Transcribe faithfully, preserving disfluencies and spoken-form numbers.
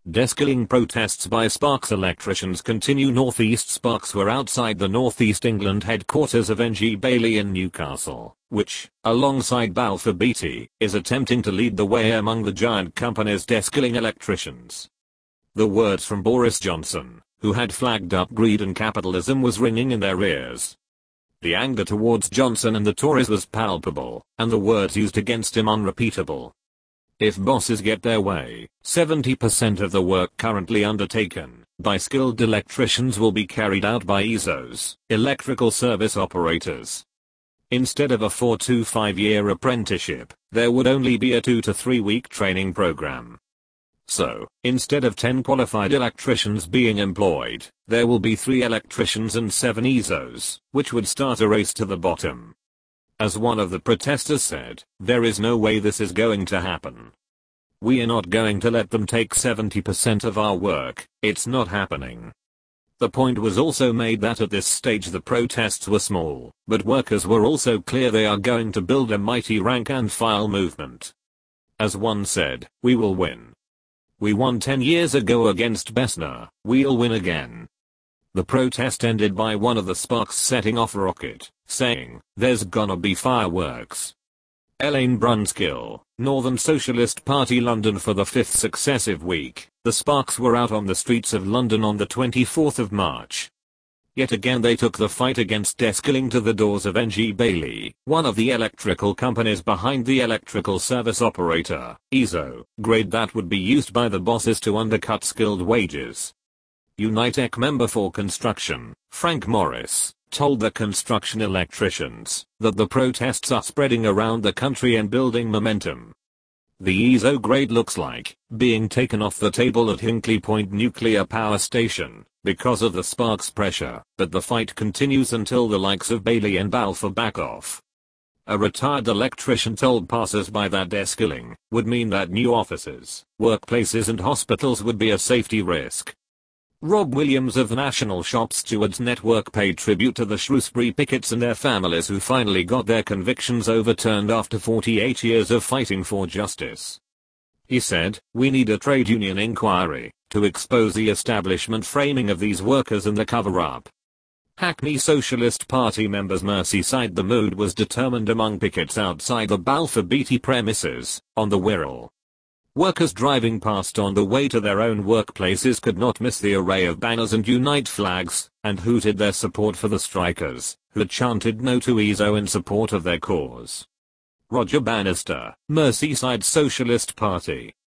Descaling protests by Sparks electricians continue. North East Sparks were outside the North East England headquarters of N G Bailey in Newcastle, which, alongside Balfour Beatty, is attempting to lead the way among the giant company's descaling electricians. The words from Boris Johnson, who had flagged up greed and capitalism, was ringing in their ears. The anger towards Johnson and the Tories was palpable, and the words used against him unrepeatable. If bosses get their way, seventy percent of the work currently undertaken by skilled electricians will be carried out by E S Os, electrical service operators. Instead of a four to five year apprenticeship, there would only be a two to three week training program. So, instead of ten qualified electricians being employed, there will be three electricians and seven E S Os, which would start a race to the bottom. As one of the protesters said, there is no way this is going to happen. We are not going to let them take seventy percent of our work, it's not happening. The point was also made that at this stage the protests were small, but workers were also clear they are going to build a mighty rank and file movement. As one said, we will win. We won ten years ago against Bessner, we'll win again. The protest ended by one of the Sparks setting off a rocket, saying, "There's gonna be fireworks." Elaine Brunskill, Northern Socialist Party London. For the fifth successive week, the Sparks were out on the streets of London on the twenty-fourth of March. Yet again they took the fight against descaling to the doors of N G Bailey, one of the electrical companies behind the electrical service operator, E S O, grade that would be used by the bosses to undercut skilled wages. Unitec member for construction, Frank Morris, told the construction electricians that the protests are spreading around the country and building momentum. The E S O grade looks like being taken off the table at Hinkley Point Nuclear Power Station because of the Sparks pressure, but the fight continues until the likes of Bailey and Balfour back off. A retired electrician told passers-by that descaling would mean that new offices, workplaces and hospitals would be a safety risk. Rob Williams of the National Shop Stewards Network paid tribute to the Shrewsbury pickets and their families who finally got their convictions overturned after forty-eight years of fighting for justice. He said, "We need a trade union inquiry to expose the establishment framing of these workers and the cover-up." Hackney Socialist Party members Merseyside. The mood was determined among pickets outside the Balfour Beatty premises on the Wirral. Workers driving past on the way to their own workplaces could not miss the array of banners and Unite flags, and hooted their support for the strikers, who chanted no to E S O in support of their cause. Roger Bannister, Merseyside Socialist Party,